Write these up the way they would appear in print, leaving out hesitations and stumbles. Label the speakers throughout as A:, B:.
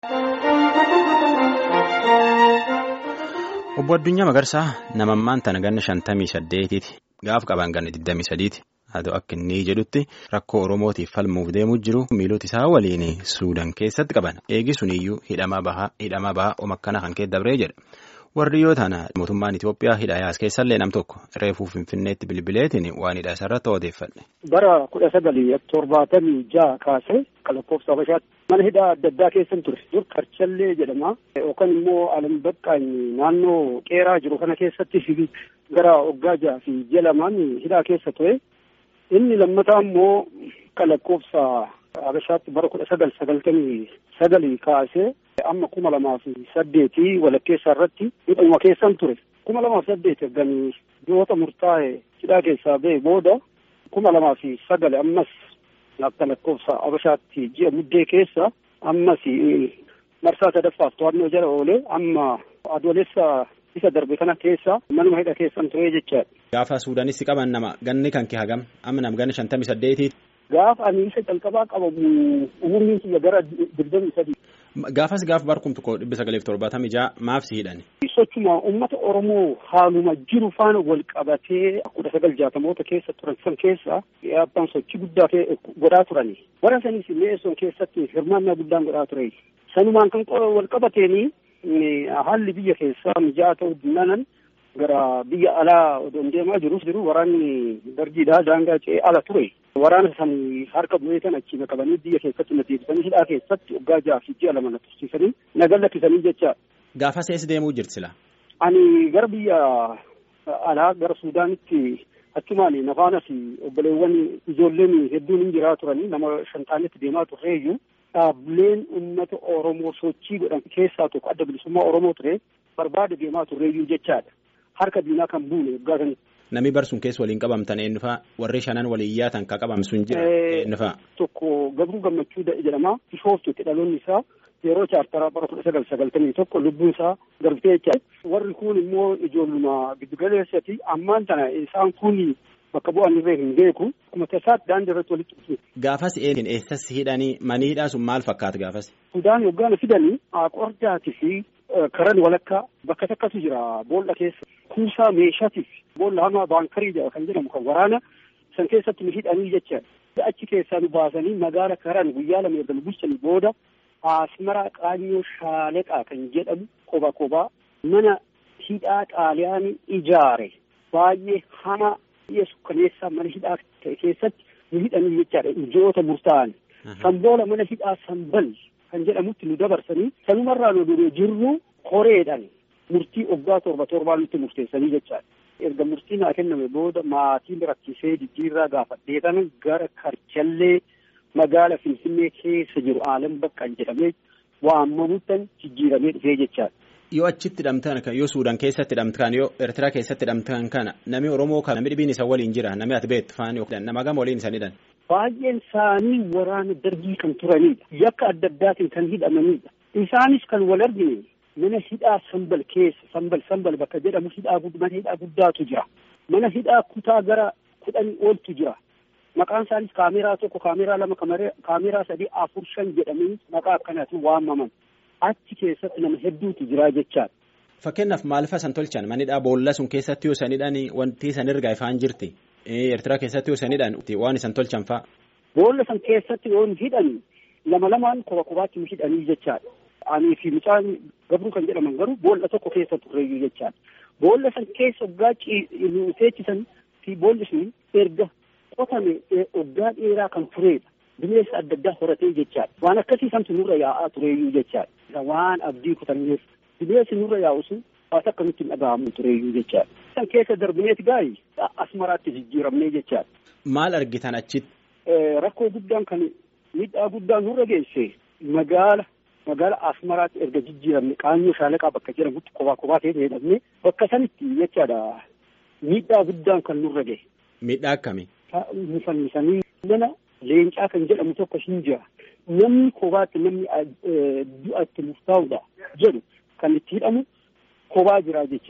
A: Obbo Addunyaa Magarsaa namammaan tana ganna 58ti. Gaaf qaban ganna 23ti. Haa ta'u akka inni jedhutti rakkoo Oromootiif falmuuf deemuu jiru miilota isaa waliin Suudaan keessatti qaban. Eegi suniyyuu hidhamaa bahaa omakkana kan keessa dabree jedha. Warri yoo taana mootummaan Itoophiyaa hidha yaas keessallee nam tokko reefuu Finfinneetti bilbileetiin waan hidha isarratti odeeffadhe.
B: Bara 1976 kaasee lakkoofsa Habashaatti mana hidhaa adda addaa keessan ture. Dur Karchallee jedhama. Yookaan immoo Alambaqqaan naannoo Qeeraa jiru kana keessatti gara waggaa 6 fi 2 hidhaa keessa ture. Inni lammataa immoo lakkoofsa Habashaatti bara 1999 kaasee amma 2008 walakkeessa irratti hidhuma keessan ture. 2008 erganii biyyoota murtaa'e hidhaa keessaa ba'e booda 2009 ammas akka lakkoofsa Habashaatti ji'a muddee keessa ammas marsaa sadaffaaf to'annoo jala oolee amma adoolessa isa darbe kana keessa manuma hidha keessan ture jechaadha.
A: Gaafa Suudaanis qaban nama ganni kan kee hagam amma nam ganni 58.
B: Gaafa ani isa calqabaa qabamu umuriin kiyya gara 23.
A: Gaafas gaaf barkum tokko 1976 maaf si hidhani?
B: Sochuma uummata Oromoo haaluma jiru faana wal qabatee 1960moota keessa turan san keessa yaabbaan sochii guddaa godhaa turani. Warra sanis mi'eessoon keessatti hirmaannaa guddaan godhaa ture. Sanumaan kan wal qabateeni haalli biyya keessaa mijaa'aa ta'uu dinnanan gara biyya alaa odoon deemaa jiru waraanni dargiidhaa daangaa ce'ee ala ture. Waraana san harka bu'ee kan achiin qabanii biyya keessatti na deebisanii hidhaa keessatti waggaa 6 fi 2 na tursiisanii na gallakkisanii jecha.
A: Gaafa sees deemuu jirti laa?
B: Ani gara biyya alaa gara Suudaanitti achumaan nafaanas obboleewwan ijoolleen hedduun hin jiraa turanii nama 5 ta'anitti deemaa turreeyyuu dhaabbileen uummata Oromoo sochii godhan keessaa tokko adda bilisummaa Oromoo ture barbaada deemaa turreeyyuu jechaadha. Harka diinaa kan buune waggaa sanitti.
A: Namni barsuun keessa waliin qabamtan eenyufaa warri 5 waliin yaatan ka qabamsuun jira eenyufaa?
B: Tokko Gabruu Gammachuu jedhama. Bishooftutti dhaloonni isaa yeroo chaartaraa bara 1991 lubbuun isaa darbitee jechaadha. Warri kun immoo ijoolluma giddugaleessati ammaan tana isaan kun bakka bu'aan irree hin beeku. Akkuma tasaatti daandii irratti walitti dhufu.
A: Gaafas eessas hidhanii manii hidhaa sun maal fakkaata gaafas?
B: Sudaan yoggaan fidanii Aqordaatii fi karan walakkaa bakka takkatu jira boolla keessa. Kuusaa meeshaatiif boolla hamaa baankarii jedha kan jedhamu kan waraana san keessatti nu hidhanii jecha achi keessaa nu baasanii magaala karan guyyaa 2 erga nu bulchanii booda Asmaraa Qaanyoo Shaaleqaa kan jedhamu kophaa mana hidhaa Xaaliyaanii ijaare baay'ee hamaa sukkaneessaa mana hidhaa keessatti nu hidhanii jechaadha ijoota murtaa'an. Sanboola mana hidhaa Sanbal kan jedhamutti nu dabarsanii sanumarraa nu jirru koreedhaan. Murtii waggaa 7 nutti murteessanii jechaadha. Erga murtiin haa kenname booda maatiin rakkisee jijjiirraa gaafadhee kana gara Karchallee magaala Finfinnee keessa jiru Alambaqqaan jedhamee waamamuuttan jijjiiramee dhufee jechaadha.
A: Yoo achitti hidhamtan kan yoo Suudaan keessatti hidhamtan yoo Eertiraa keessatti hidhamtan kana namni Oromoo kan namni dhibiin isa waliin jira namni ati beektu faani yookiin nama gama waliin isanidhan.
B: Baay'een isaanii waraana dargii kan turanidha. Yakka adda addaatiin kan hidhamanidha. Isaanis kan wal argine. Mana hidhaa Sanbal keessa Sanbal bakka jedhamu mana hidhaa guddaatu jira. Mana hidhaa kutaa gara 10 oltu jira. Maqaan isaanis kaameraa 1, kaameraa 2, kaameraa 3, 4, 5 jedhamanii maqaa akkanaatiin waamaman. Achi keessatti nama hedduutu jira jechaadha.
A: Fakkeenyaaf maaliif san tolchan manidhaa boolla sun keessatti yoo sanidhaan wanti san ergaa ifaan jirti. Eertiraa keessatti yoo sanidhaan waan isan tolchan fa'a.
B: Boolla san keessatti yoo hidhan lamaan kophaatti nu hidhanii jechaadha. Ani fi mucaan Gabruu kan jedhaman garuu boolla tokko keessa turreeyyuu jechaadha. Boolla san keessa waggaa teechisan fi boolli sun erga qotame waggaa dheeraa kan turedha. Bineensa adda addaa horatee jechaadha. Waan akkasii santu nurra yaa'aa tureeyyuu jechaadha. Waan abdii kutaneef bineensi nurra yaa'u sun waan akka nutti hin dhaga'amu tureeyyuu jechaadha. San keessa darbineeti gaa'ii Asmaraatti jijjiiramnee jechaadha.
A: Maal argitan achitti?
B: Rakkoo guddaan kan miidhaa guddaan nurra geesse magaala Asmaraatti erga jijjiiramne Qaanyoo Shaaleqaa bakka jedhamutti kophaa ta'ee jedhamne bakka sanitti jechaadha miidhaa guddaan kan nurra gahe.
A: Miidhaa akkamii?
B: Fannisanii mana leencaa kan jedhamu tokko hin jira. Namni kophaatti namni du'a itti murtaa'udha jedhu kan itti hidhamu kophaa jira jechaadha.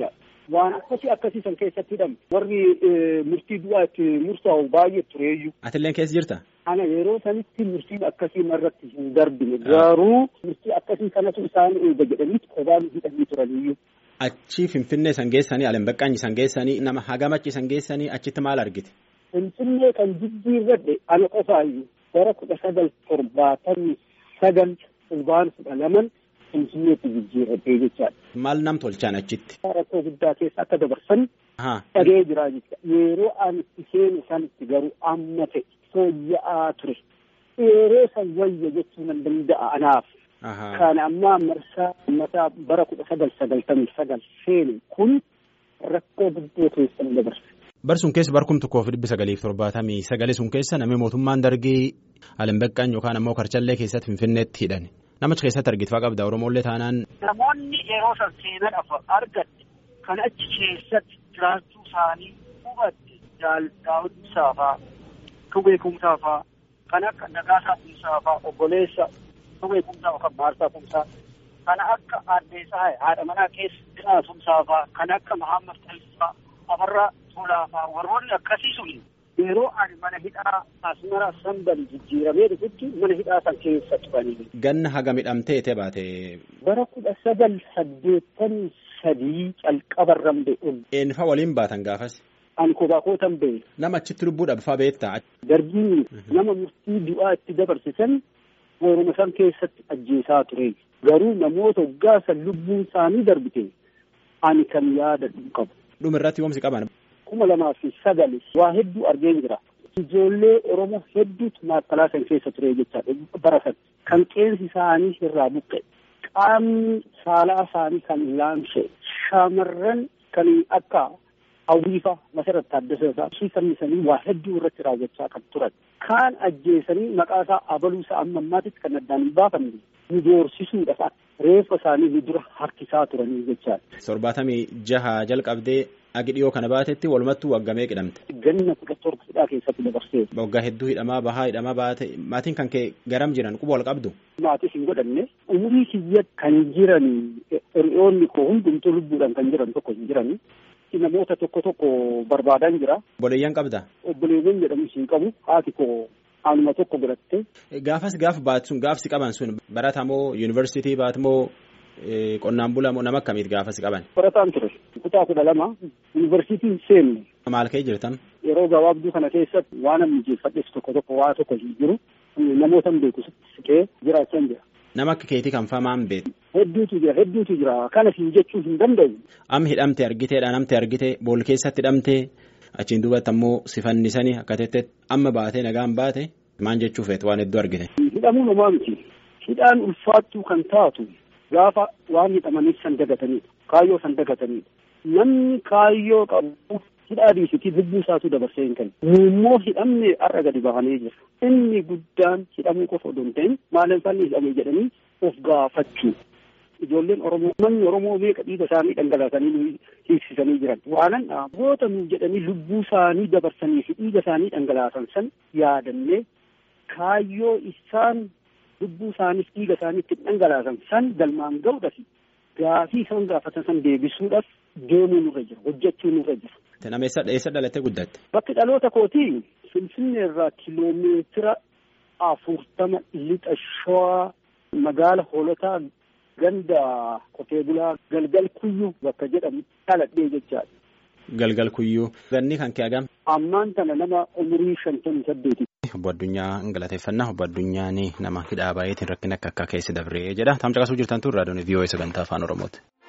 B: waan akkasii san keessatti hidhamu warri murtii du'aa itti murtaa'u baay'ee tureeyyuu.
A: Atilleen keessa jirta?
B: Ana yeroo sanitti murtiin akkasii irratti hin darbine garuu murtii akkasii kanatu isaan eega jedhanii qodaan hidhanii turaniyyuu.
A: Achi Finfinnee san geessanii Alam Baqqaanyi san geessanii nama hagamachi san geessanii achitti maal argite?
B: Finfinnee kan jijjiirradhe ana qofaayyuu bara 1979 fulbaana 12 Finfinneetti jijjiirradhee jechaadha.
A: Maal nam tolchaan achitti?
B: Rakkoo guddaa keessa akka dabarsan dhagee jiraa jechuudha. Yeroo ani itti seenu sanitti garuu amma ta'e fooyya'aa ture. Yeroo san wayya jechuu nan danda'a anaaf. Kan ammaa marsaa mataa bara 1999 seenu kun rakkoo guddoo keessa nu dabarse.
A: Barsuun keessa barkum 1979 sun keessa namni mootummaan dargii Alam Baqqaanyi yookaan ammoo Karchallee keessatti Finfinneetti hidhani. Namicha keessatti argitfaa qabda Oromollee taanaan.
B: Namoonni yeroo san seenan argatte kan achi keessatti jiraachuu isaanii hubatte Daawud Ibsaafaa, Tubee Kumsaafaa, kan akka Nagaasaa Kumsaafaa, obboleessa Tubee Kumsaa yookaan Maarsaa Kumsaa, kan akka Addeessaa haadha manaa keessa Dinaa Kumsaafaa, kan akka Mahammad Talisaa, Abarraa Tolaafaa warroonni akkasii suni. Yeroo ani mana hidhaa Asmara Sambal jijjiiramee dhufutti mana hidhaa san keessa turanii.
A: Ganna haga midhamtee baate.
B: Bara 1983 calqabarran beeku.
A: Eenyufaa waliin baatan gaafas?
B: Ani kobaakotan beeku.
A: Nama achitti lubbuudhaaf faa beektaa?
B: Dargiin nama murtii du'aa itti dabarsisan warruma san keessatti ajjeesaa ture. Garuu namoota waggaa san lubbuun isaanii darbite ani kan yaadadhu qabu.
A: Dhumirratti yoomsi qaban?
B: 2009 waa hedduu argeen jira. Ijoollee Oromoo hedduutu maakkalaa san keessa ture jechaadha bara san. Kan qeensi isaanii irraa buqqe. Qaamni saalaa isaanii kan laamshe. Shaamarran kan akka hawwiifa Masarat Taaddasaa fannisanii waa hedduu irratti raawwachaa kan turan. Kaan ajjeesanii maqaa isaa abaluusa amma ammaatitti kan addaan hin baafanne. Nu doorsisuudhaaf reeffa isaanii nu dura harkisaa turanii jechaadha.
A: 76 jalqabdee agi dhiyoo kana baatetti walumattuu waggamee qidhamte.
B: Ganna 17 keessatti dabarsee.
A: Waggaa hedduu hidhamaa baate maatiin kan kee garam jiran quba wal qabdu.
B: Maatis hin godhanne umurii kiyya kan jiran hiriyoonni koo hundumtuu lubbuudhaan kan jiran tokko hin jiran. Namoota tokko barbaadan jira.
A: Obboleeyyan qabda?
B: Obboleeyyan jedhamu hin qabu. Haati koo anuma tokko biratte.
A: Gaaf baatu sun gaafsi qaban sun baratamoo yuunivarsiitii baatamoo qonnaan bulamoo nama akkamiit gaafasi qaban?
B: Barataan ture. Kutaa 12 yuunivarsiitiin seenne.
A: Maal ka'ee jirtan?
B: Yeroo gabaabduu kana keessatti waan namni jeeffadhes tokko waa tokko hin jiru. Namoota beeku siqee jiraachaa jira.
A: Nama akka keetii kan famaan beeku.
B: Hedduutu jira. Kana siin jechuu hin danda'u.
A: Amma hidhamte argiteedha namte argite bool keessatti hidhamte achiin duubatti ammoo si fannisanii akka teettee amma baatee nagaan baate maan jechuu feetu waan hedduu argite.
B: Hidhamuu namaa miti. Hidhaan ulfaattuu kan taatu gaafa waan hidhamaniif san dagatanidha. Kaayyoo san dagatanidha. Namni kaayyoo qabu hidhaa dhiisitii lubbuu isaatu dabarsee hin kennu. Immoo hidhamne har'a gadi bahanii jira. Inni guddaan hidhamuu qofa odoo hin ta'in maaliif inni hidhame jedhanii of gaafachuu. Ijoolleen Oromoo manni Oromoo meeqa dhiiga isaanii dhangalaasanii hiiksisanii jiran. Waanan goota nuuf jedhanii lubbuu isaanii dabarsanii fi dhiiga isaanii dhangalaasan san yaadannee kaayyoo isaan lubbuu isaaniif dhiiga isaaniitti dhangalaasan san galmaan ga'uudhaaf gaafii isaan gaafatan san deebisuudhaaf deemuu nurra jira. Hojjechuu nurra jira.
A: Nama eessa dhalattee guddatte?
B: Bakki dhaloota kootii Finfinnee irraa kiiloomeetira 40 lixa Shawaa magaala Hoolotaa ganda qotee bulaa Galgal Kuyyuu bakka jedhamu dhaladhee jechaadha.
A: Galgal Kuyyuu. Ganni kan kee hagam?
B: Ammaan tana nama umurii 58.
A: Obbo Addunyaa galateeffannaa. Obbo Addunyaan nama hidhaa baay'eetiin rakkina akka keessi dabree jedha. Tamcaqasuu jirtan turre raadiyoon VOA sagantaa afaan Oromooti.